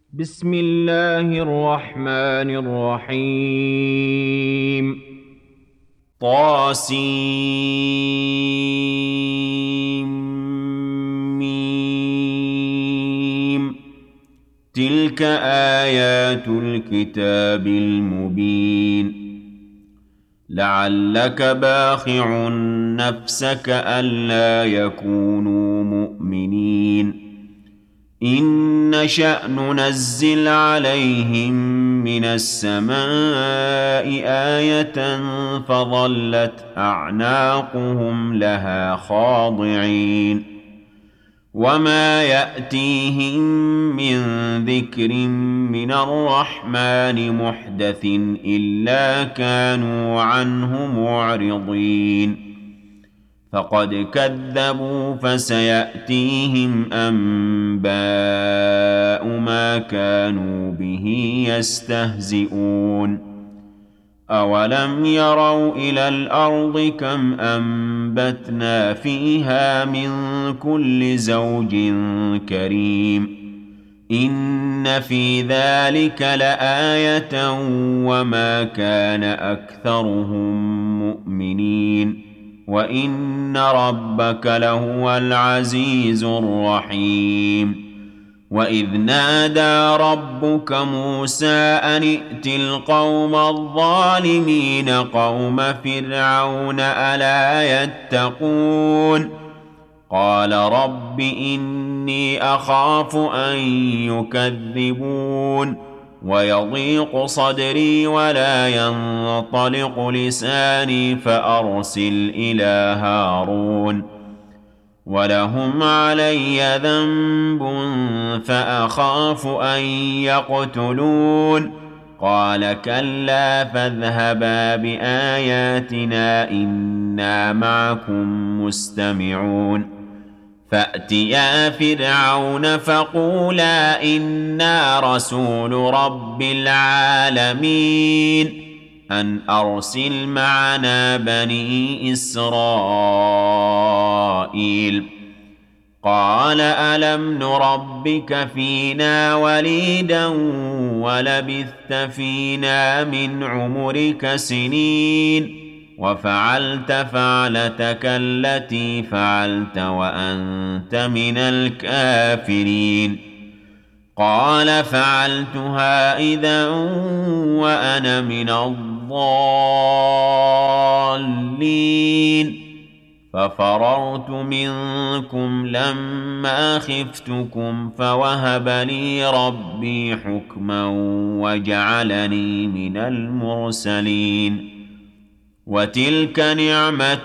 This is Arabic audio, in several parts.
بسم الله الرحمن الرحيم. طاسيم. تلك آيات الكتاب المبين. لعلك باخع نفسك ألا يكونوا مؤمنين إن نشأ ننزل عليهم من السماء آية فظلت أعناقهم لها خاضعين وما يأتيهم من ذكر من الرحمن محدث إلا كانوا عنه معرضين فقد كذبوا فسيأتيهم أنباء ما كانوا به يستهزئون أولم يروا إلى الأرض كم أنبتنا فيها من كل زوج كريم إن في ذلك لآية وما كان أكثرهم مؤمنين وإن ربك لهو العزيز الرحيم وإذ نادى ربك موسى أن ائت القوم الظالمين قوم فرعون ألا يتقون قال رب إني أخاف أن يكذبون ويضيق صدري ولا ينطلق لساني فأرسل إلى هارون ولهم علي ذنب فأخاف أن يقتلون قال كلا فاذهبا بآياتنا إنا معكم مستمعون فأتيا فرعون فقولا إنا رسول رب العالمين أن أرسل معنا بني إسرائيل قال ألم نربك فينا وليدا ولبثت فينا من عمرك سنين وفعلت فعلتك التي فعلت وأنت من الكافرين قال فعلتها إذا وأنا من الضالين ففررت منكم لما خفتكم فوهب لي ربي حكما وجعلني من المرسلين وتلك نعمة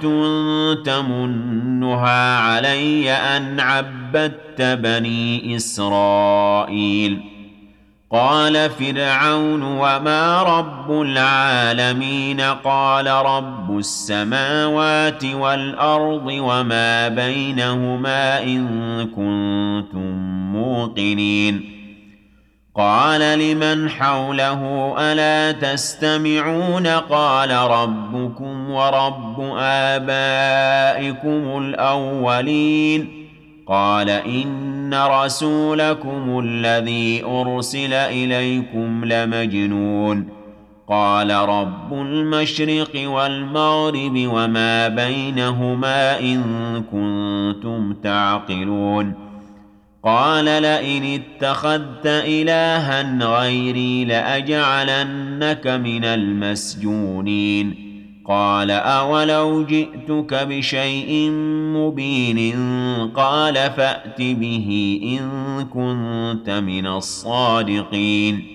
تمنها علي أن عبدت بني إسرائيل قال فرعون وما رب العالمين قال رب السماوات والأرض وما بينهما إن كنتم موقنين قال لمن حوله ألا تستمعون قال ربكم ورب آبائكم الأولين قال إن رسولكم الذي أرسل إليكم لمجنون قال رب المشرق والمغرب وما بينهما إن كنتم تعقلون قال لئن اتخذت إلها غيري لأجعلنك من المسجونين قال أولو جئتك بشيء مبين قال فأت به إن كنت من الصادقين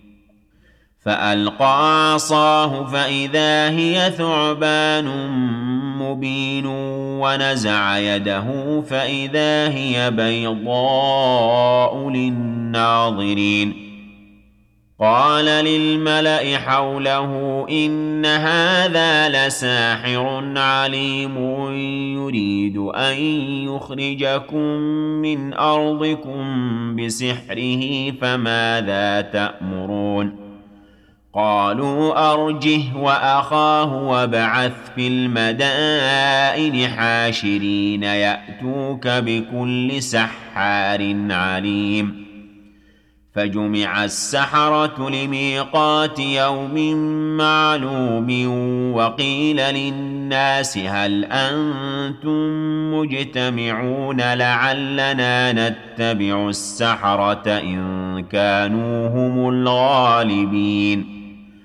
فألقى عصاه فإذا هي ثعبان مبين ونزع يده فإذا هي بيضاء للناظرين قال للملأ حوله إن هذا لساحر عليم يريد أن يخرجكم من أرضكم بسحره فماذا تأمرون قالوا أرجه وأخاه وابعث في المدائن حاشرين يأتوك بكل سحار عليم فجمع السحرة لميقات يوم معلوم وقيل للناس هل أنتم مجتمعون لعلنا نتبع السحرة إن كانوا هم الغالبين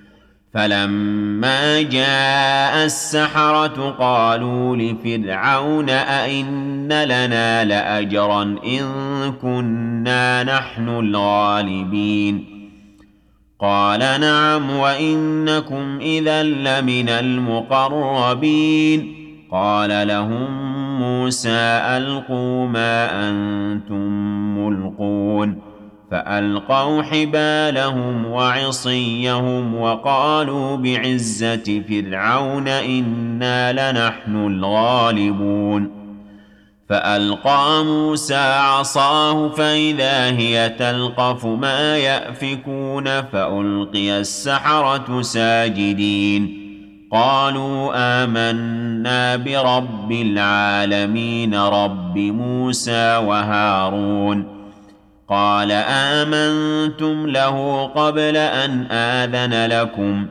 فلما جاء السحرة قالوا لفرعون أئن لنا لأجرا إن كنا نحن الغالبين قال نعم وإنكم إذا لمن المقربين قال لهم موسى ألقوا ما أنتم ملقون فألقوا حبالهم وعصيهم وقالوا بعزة فرعون إنا لنحن الغالبون فألقى موسى عصاه فإذا هي تلقف ما يأفكون فألقي السحرة ساجدين قالوا آمنا برب العالمين رب موسى وهارون قال آمنتم له قبل أن آذن لكم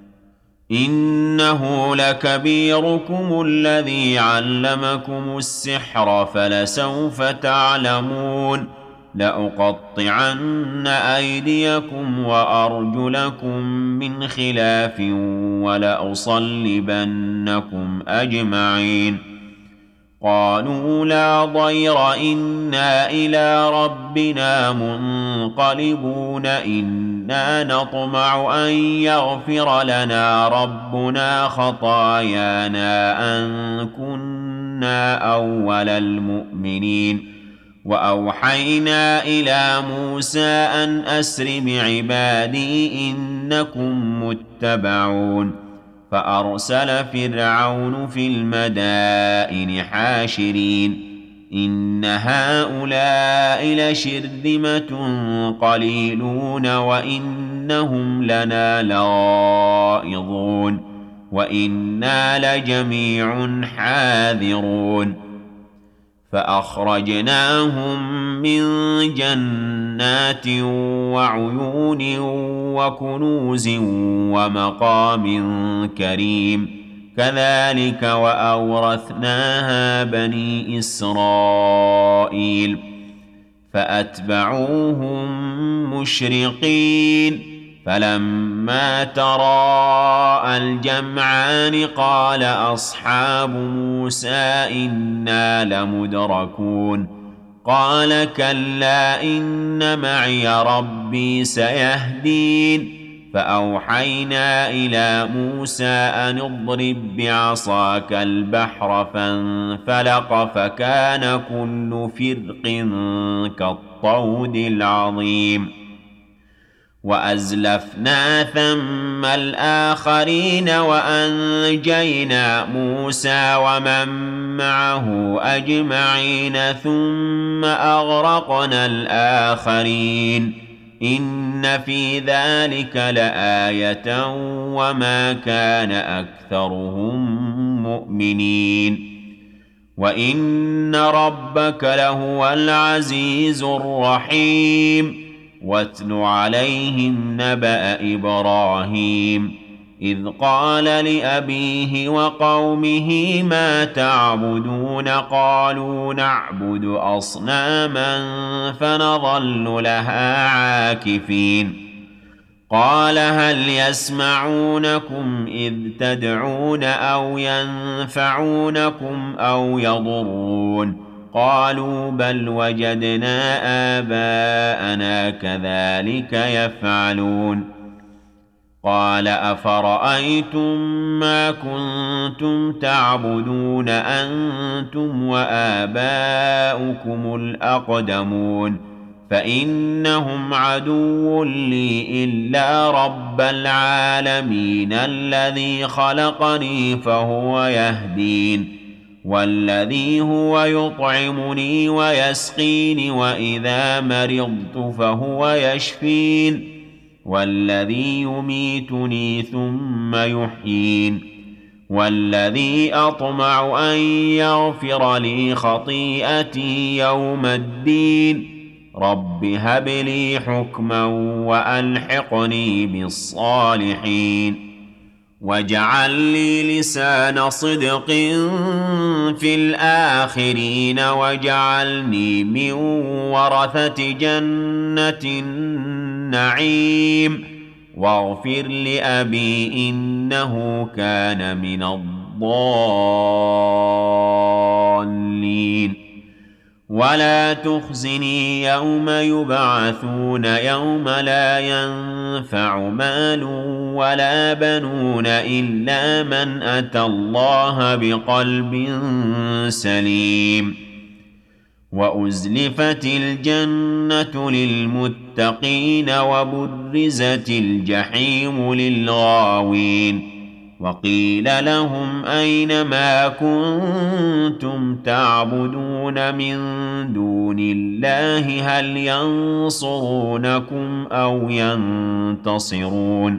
إنه لكبيركم الذي علمكم السحر فلسوف تعلمون لأقطعن أيديكم وأرجلكم من خلاف ولأصلبنكم أجمعين قالوا لا ضير إنا إلى ربنا منقلبون إنا نطمع أن يغفر لنا ربنا خطايانا أن كنا أول المؤمنين وأوحينا إلى موسى أن أسر بعبادي إنكم متبعون فأرسل فرعون في المدائن حاشرين إن هؤلاء لشرذمة قليلون وإنهم لنا لغائظون وإنا لجميع حاذرون فأخرجناهم من جنات وعيون وكنوز ومقام كريم كذلك وأورثناها بني إسرائيل فأتبعوهم مشرقين فلما تراءى الجمعان قال أصحاب موسى إنا لمدركون قال كلا إن معي ربي سيهدين فأوحينا إلى موسى أن اضرب بعصاك البحر فانفلق فكان كل فرق كالطود العظيم وأزلفنا ثم الآخرين وأنجينا موسى ومن معه أجمعين ثم أغرقنا الآخرين إن في ذلك لآية وما كان أكثرهم مؤمنين وإن ربك لهو العزيز الرحيم واتل عليهم نبأ إبراهيم إذ قال لأبيه وقومه ما تعبدون قالوا نعبد أصناما فنظل لها عاكفين قال هل يسمعونكم إذ تدعون أو ينفعونكم أو يضرون قالوا بل وجدنا آباءنا كذلك يفعلون قال أفرأيتم ما كنتم تعبدون أنتم وآباؤكم الأقدمون فإنهم عدو لي إلا رب العالمين الذي خلقني فهو يهدين والذي هو يطعمني ويسقين وإذا مرضت فهو يشفين والذي يميتني ثم يحيين والذي أطمع أن يغفر لي خطيئتي يوم الدين رب هب لي حكما وألحقني بالصالحين واجعل لي لسان صدق في الآخرين واجعلني من ورثة جنة النعيم واغفر لأبي إنه كان من الضالين ولا تخزني يوم يبعثون يوم لا ينفع مال ولا بنون إلا من أتى الله بقلب سليم وأزلفت الجنة للمتقين وبرزت الجحيم للغاوين وقيل لهم أين ما كنتم تعبدون من دون الله هل ينصرونكم أو ينتصرون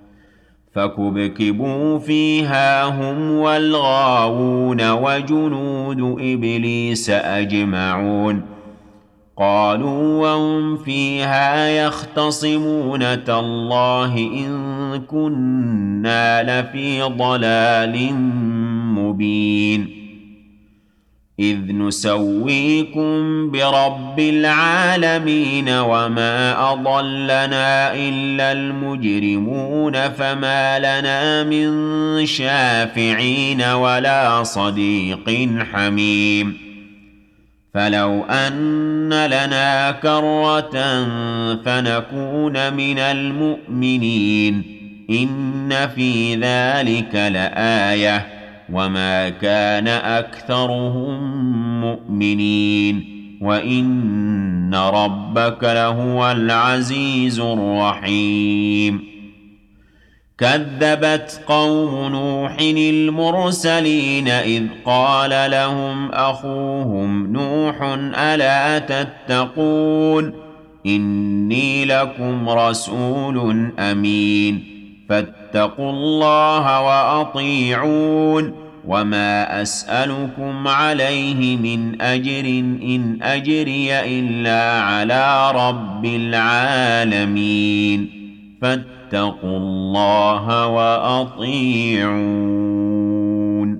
فكبكبوا فيها هم والغاوون وجنود إبليس أجمعون قالوا وهم فيها يختصمون تالله إن كنا لفي ضلال مبين إذ نسويكم برب العالمين وما أضلنا إلا المجرمون فما لنا من شافعين ولا صديق حميم فلو أن لنا كرة فنكون من المؤمنين إن في ذلك لآية وما كان أكثرهم مؤمنين وإن ربك لهو العزيز الرحيم كذبت قوم نوح المرسلين إذ قال لهم أخوهم نوح ألا تتقون إني لكم رسول أمين فاتقوا الله وأطيعون وما أسألكم عليه من أجر إن أجري إلا على رب العالمين فاتقوا الله وأطيعون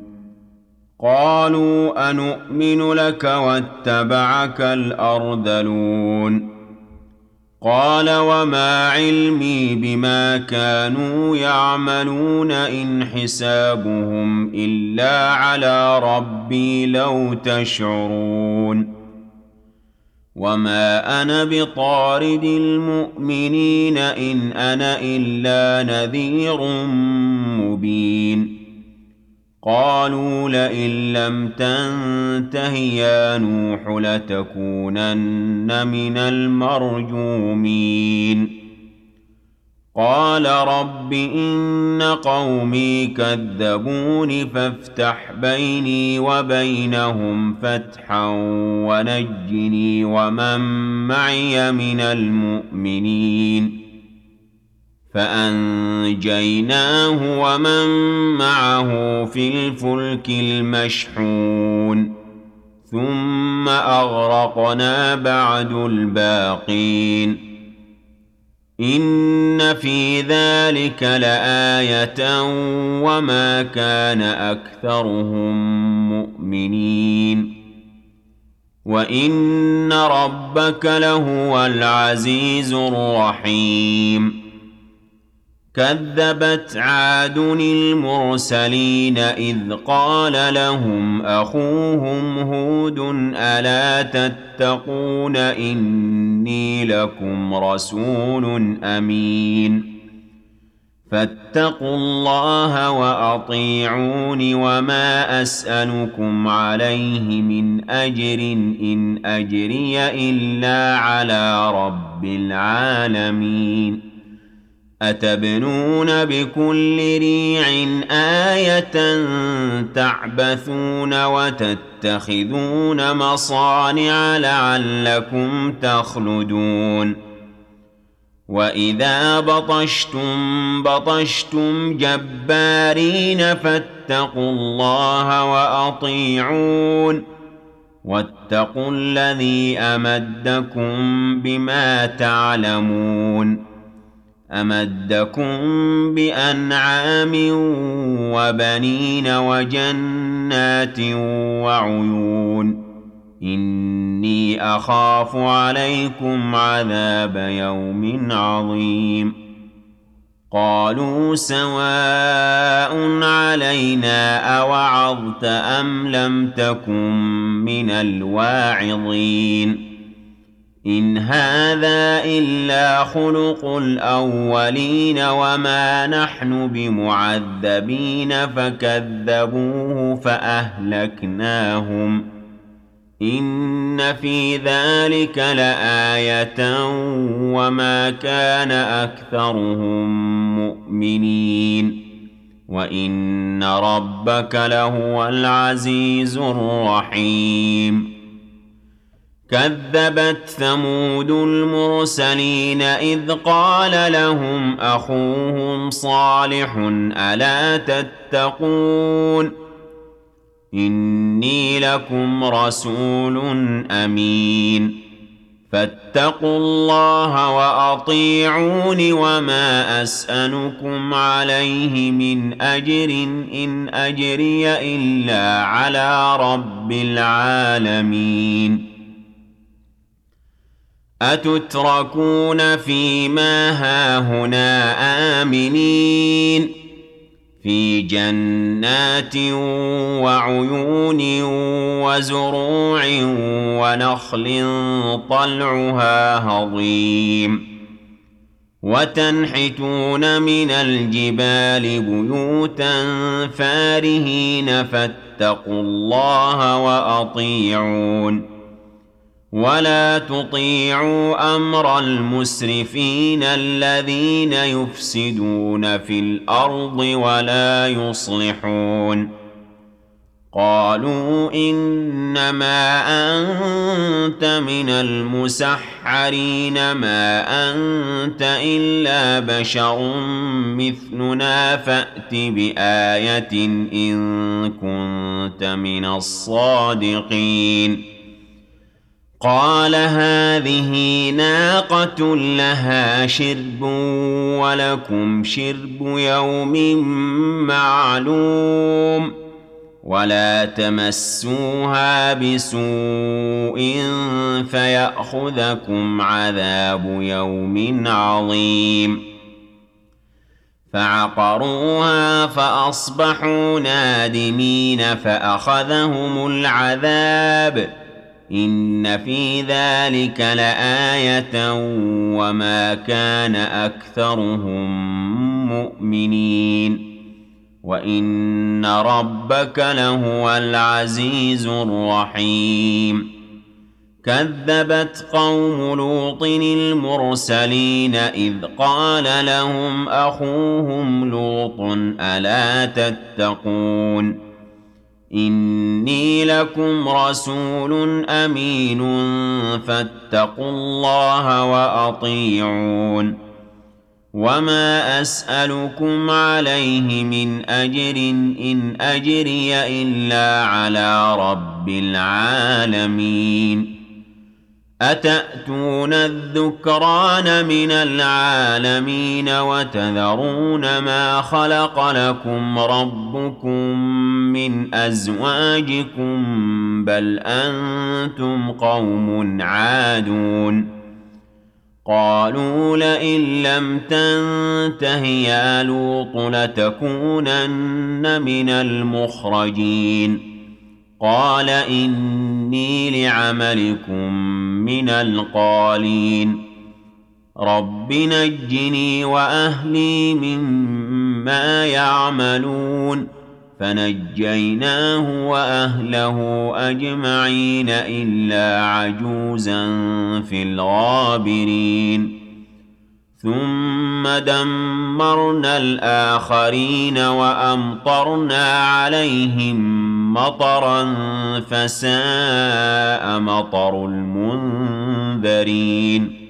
قالوا أنؤمن لك واتبعك الأرذلون قال وما علمي بما كانوا يعملون إن حسابهم إلا على ربي لو تشعرون وما أنا بطارد المؤمنين إن أنا إلا نذير مبين قالوا لئن لم تنته يا نوح لتكونن من المرجومين قال رب إن قومي كذبون فافتح بيني وبينهم فتحا ونجني ومن معي من المؤمنين فأنجيناه ومن معه في الفلك المشحون ثم أغرقنا بعد الباقين إن في ذلك لآية وما كان أكثرهم مؤمنين وإن ربك لهو العزيز الرحيم كذبت عاد المرسلين إذ قال لهم أخوهم هود ألا تتقون إني لكم رسول أمين فاتقوا الله وأطيعون وما أسألكم عليه من أجر إن أجري إلا على رب العالمين أتبنون بكل ريع آية تعبثون وتتخذون مصانع لعلكم تخلدون وإذا بطشتم بطشتم جبارين فاتقوا الله وأطيعون واتقوا الذي أمدكم بما تعلمون أمدكم بأنعام وبنين وجنات وعيون إني أخاف عليكم عذاب يوم عظيم قالوا سواء علينا أوعظت أم لم تكن من الواعظين إن هذا إلا خلق الأولين وما نحن بمعذبين فكذبوه فأهلكناهم إن في ذلك لآية وما كان أكثرهم مؤمنين وإن ربك لهو العزيز الرحيم كذبت ثمود المرسلين إذ قال لهم أخوهم صالح ألا تتقون إني لكم رسول أمين فاتقوا الله وأطيعون وما أسألكم عليه من أجر إن أجري إلا على رب العالمين أتتركون فيما هاهنا آمنين في جنات وعيون وزروع ونخل طلعها هضيم وتنحتون من الجبال بيوتا فارهين فاتقوا الله وأطيعون ولا تطيعوا أمر المسرفين الذين يفسدون في الأرض ولا يصلحون قالوا إنما أنت من المسحرين ما أنت إلا بشر مثلنا فأت بآية إن كنت من الصادقين قال هذه ناقة لها شرب ولكم شرب يوم معلوم ولا تمسوها بسوء فيأخذكم عذاب يوم عظيم فعقروها فأصبحوا نادمين فأخذهم العذاب إن في ذلك لآية وما كان أكثرهم مؤمنين وإن ربك لهو العزيز الرحيم كذبت قوم لوط المرسلين إذ قال لهم أخوهم لوط ألا تتقون إني لكم رسول أمين فاتقوا الله وأطيعون وما أسألكم عليه من أجر إن أجري إلا على رب العالمين أتأتون الذكران من العالمين وتذرون ما خلق لكم ربكم من أزواجكم بل أنتم قوم عادون قالوا لئن لم تنته يا لوط لتكونن من المخرجين قال إني لعملكم من القالين رب نجني وأهلي مما يعملون فنجيناه وأهله أجمعين إلا عجوزا في الغابرين ثم دمرنا الآخرين وأمطرنا عليهم مطرا فساء مطر المنذرين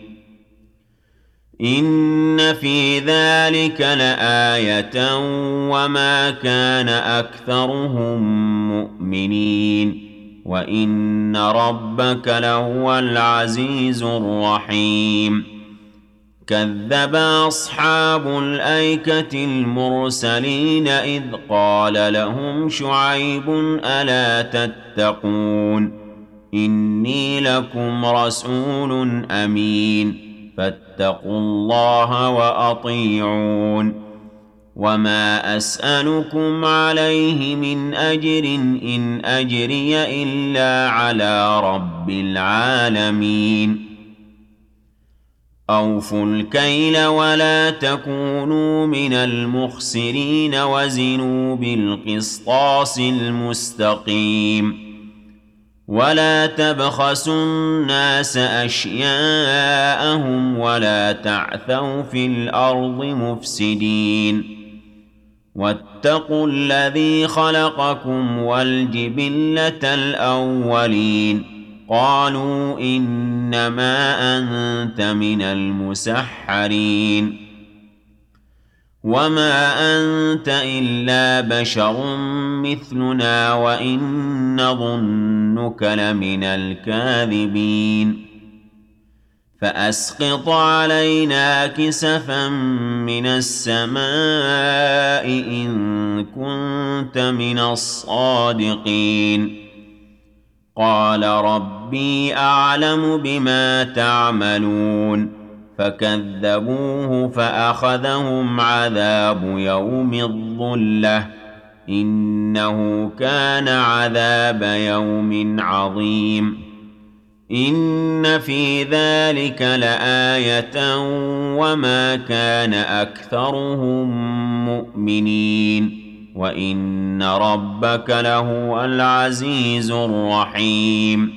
إن في ذلك لآية وما كان أكثرهم مؤمنين وإن ربك لهو العزيز الرحيم كذب أصحاب الأيكة المرسلين إذ قال لهم شعيب ألا تتقون إني لكم رسول أمين فاتقوا الله وأطيعون وما أسألكم عليه من أجر إن أجري إلا على رب العالمين أوفوا الكيل ولا تكونوا من المخسرين وزنوا بالقسطاس المستقيم ولا تبخسوا الناس أشياءهم ولا تعثوا في الأرض مفسدين واتقوا الذي خلقكم والجبلة الأولين قالوا إنما أنت من المسحرين وما أنت إلا بشر مثلنا وإن نظنك لمن الكاذبين فأسقط علينا كسفا من السماء إن كنت من الصادقين قال ربي أعلم بما تعملون فكذبوه فأخذهم عذاب يوم الظلة إنه كان عذاب يوم عظيم إن في ذلك لآية وما كان أكثرهم مؤمنين وإن ربك لهو العزيز الرحيم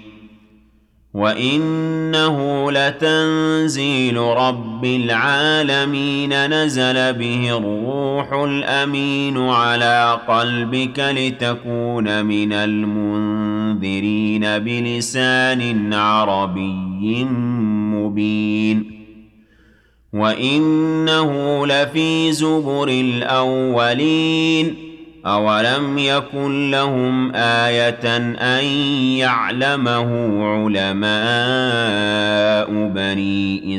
وإنه لتنزيل رب العالمين نزل به الروح الأمين على قلبك لتكون من المنذرين بلسان عربي مبين وإنه لفي زبر الأولين أولم يكن لهم آية أن يعلمه علماء بني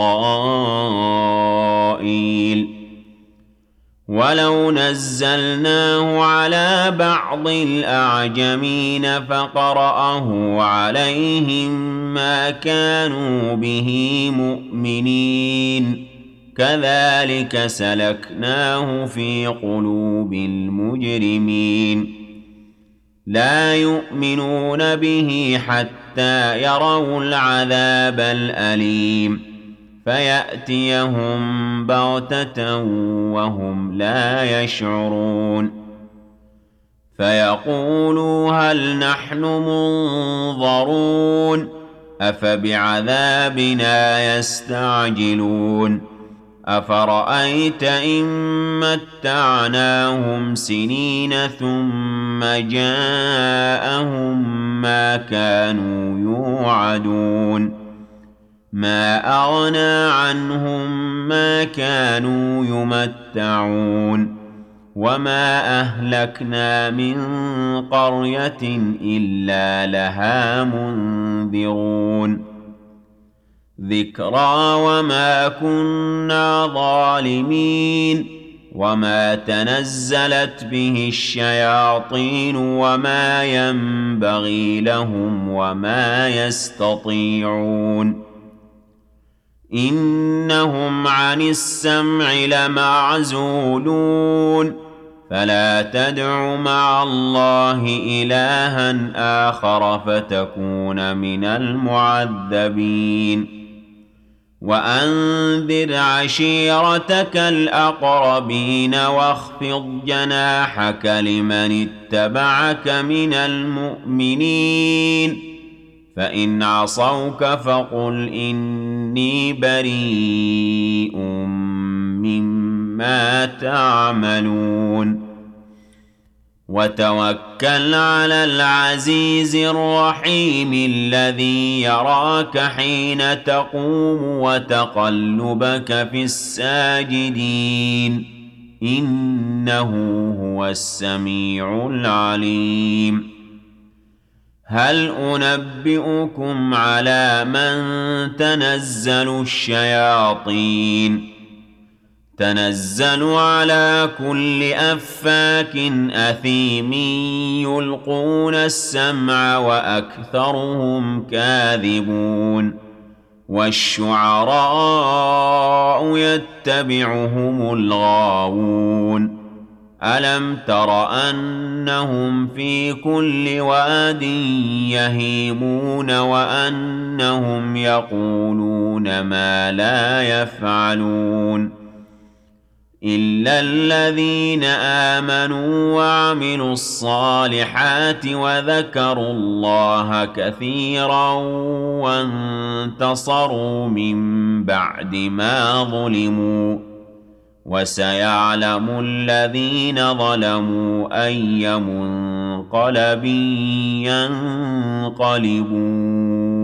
إسرائيل ولو نزلناه على بعض الأعجمين فقرأه عليهم ما كانوا به مؤمنين كذلك سلكناه في قلوب المجرمين لا يؤمنون به حتى يروا العذاب الأليم فيأتيهم بغتة وهم لا يشعرون فيقولوا هل نحن منظرون أفبعذابنا يستعجلون أفرأيت إن متعناهم سنين ثم جاءهم ما كانوا يوعدون ما أغنى عنهم ما كانوا يمتعون وما أهلكنا من قرية إلا لها منذرون ذكرى وما كنا ظالمين وما تنزلت به الشياطين وما ينبغي لهم وما يستطيعون إنهم عن السمع لمعزولون فلا تدع مع الله إلها آخر فتكون من المعذبين وأنذر عشيرتك الأقربين واخفض جناحك لمن اتبعك من المؤمنين فإن عصوك فقل إني بريء مما تعملون وتوكل على العزيز الرحيم الذي يراك حين تقوم وتقلبك في الساجدين إنه هو السميع العليم هل أنبئكم على من تنزل الشياطين تنزل على كل أفاك أثيم يلقون السمع وأكثرهم كاذبون والشعراء يتبعهم الغاوون ألم تر أنهم في كل واد يهيمون وأنهم يقولون ما لا يفعلون إلا الذين آمنوا وعملوا الصالحات وذكروا الله كثيرا وانتصروا من بعد ما ظلموا وسيعلم الذين ظلموا أي منقلب ينقلبون